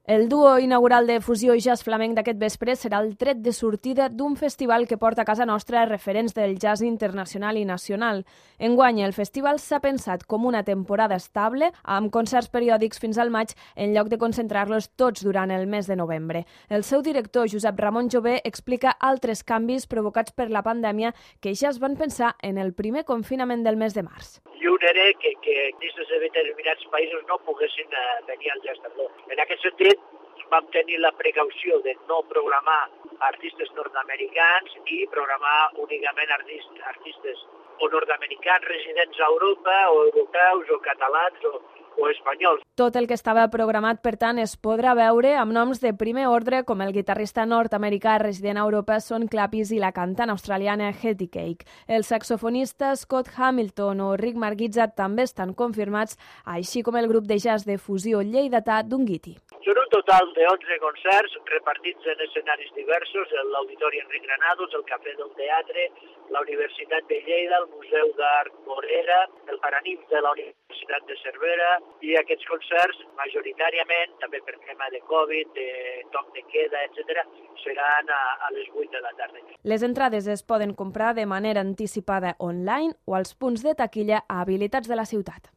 El duo inaugural de fusió i jazz flamenc d'aquest vespre serà el tret de sortida d'un festival que porta a casa nostra referents del jazz internacional i nacional. Enguany, el festival s'ha pensat com una temporada estable, amb concerts periòdics fins al maig, en lloc de concentrar-los tots durant el mes de novembre. El seu director, Josep Ramon Jové, explica altres canvis provocats per la pandèmia que ja es van pensar en el primer confinament del mes de març. I un era que dins de determinats països no poguessin venir al jazz tardor. En aquest sentit, vam tenir la precaució de no programar artistes nord-americans i programar únicament artistes o nord-americans residents a Europa, o europeus, o catalans, o espanyols. Tot el que estava programat, per tant, es podrà veure amb noms de primer ordre com el guitarrista nord-americà resident a Europa Son Clapis i la cantant australiana Hetty Cake. El saxofonista Scott Hamilton o Rick Margitza també estan confirmats, així com el grup de jazz de fusió lleidatà Dungiti. Són un total de 11 concerts repartits en escenaris diversos, l'Auditori Enric Granados, el Cafè del Teatre, la Universitat de Lleida, el Museu d'Art Morera, el Paranimf de la Universitat de Cervera, i aquests concerts, majoritàriament, també per tema de Covid, de toc de queda, etc., seran a les 8 de la tarda. Les entrades es poden comprar de manera anticipada online o als punts de taquilla habilitats de la ciutat.